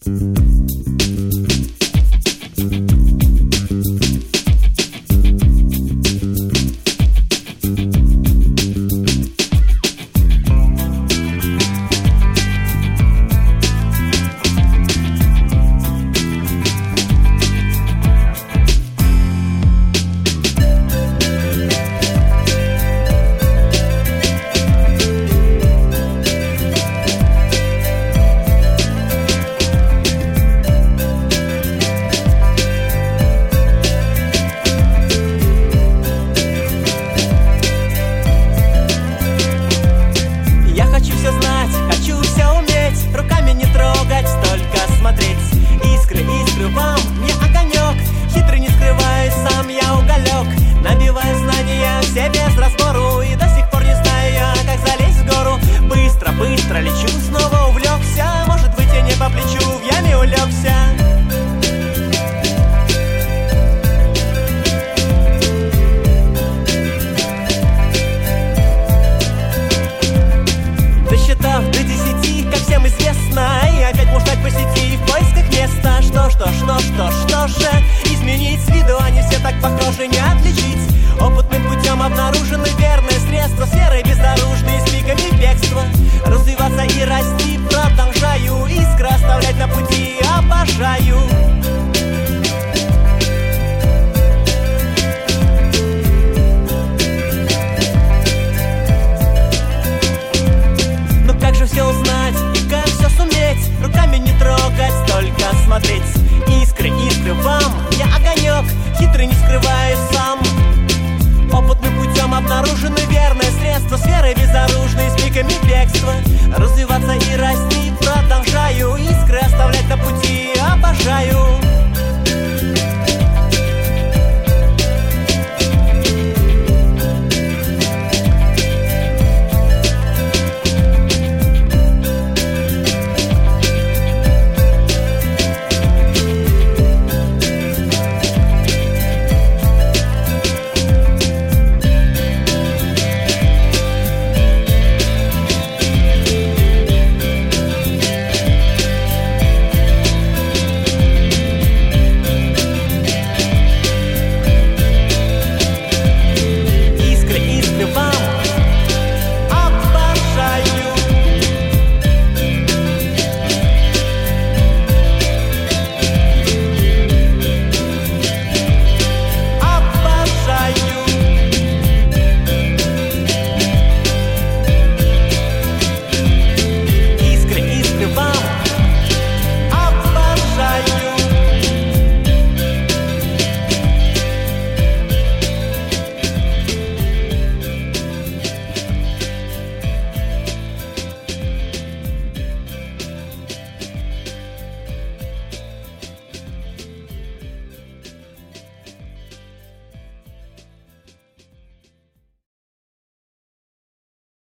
Что же изменить с виду, они все так похожи, не отличить. Опытным путем обнаружены верные средства, серые бездорожные с пиками бегства. Развиваться и расти продолжаю, искры оставлять на пути обожаю. Ну как же все узнать и как все суметь? Руками не трогать, только смотреть. Искры, искры вам, я огонек, хитрый не скрываюсь сам. Опытным путем обнаружены верные средства, сферы безоружные с пиками бегства.